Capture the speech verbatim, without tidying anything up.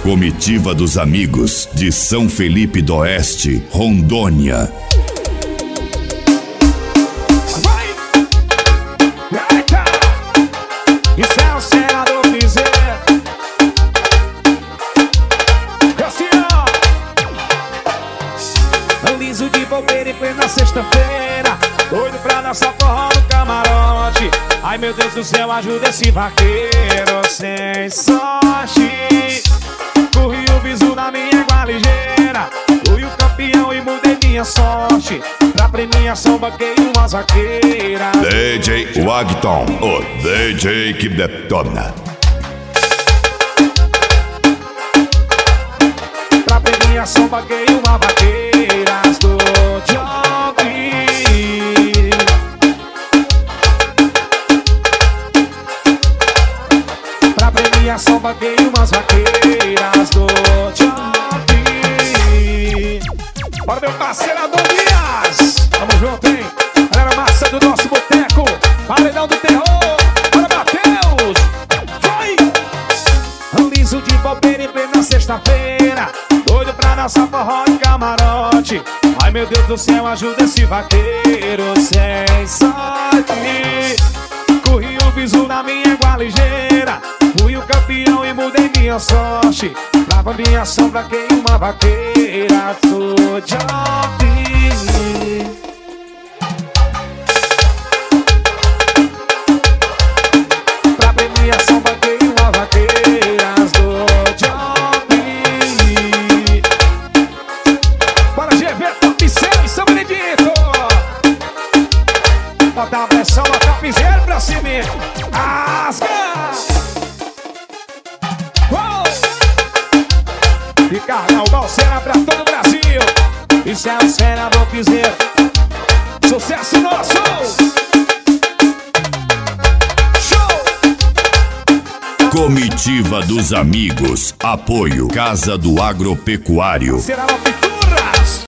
Comitiva dos Amigos, de São Felipe do Oeste, Rondônia. Vai! Eita! Isso é o senador Piseiro. Assim, ó. Liso de bobeira em plena sexta-feira, doido pra dançar forró no camarote. Ai meu Deus do céu, ajuda esse vaqueiro sem sorte. Corri o bisu na minha égua ligeira, fui o campeão e mudei minha sorte. Pra premiação banquei umas vaqueiras. D J Wagton, o D J que detona. Pra premiação banquei uma vaqueiras do Job. Pra premiação banquei umas vaqueiras do Job. Bora meu parceiro Adão Dias, tamo junto, hein? Galera massa do nosso boteco, paredão do terror. Bora Matheus, vai! Liso de bobeira em plena sexta-feira, doido pra dançar forró em camarote. Ai meu Deus do céu, ajuda esse vaqueiro sem sorte. Corri o bisu na minha égua ligeira, fui o campeão e mudei minha sorte. Pra premiação banquei uma vaqueira do Job. Pra premiação banquei uma vaqueiras do Job. Bora G V, Top seis, São Benedito. Bota a pressão, bota a piseira pra cima. Asca! Uou! E Carnal Balseira pra todo o Brasil. Isso é o senador Piseiro. Sucesso nosso! Comitiva dos Amigos, apoio Casa do Agropecuário. Será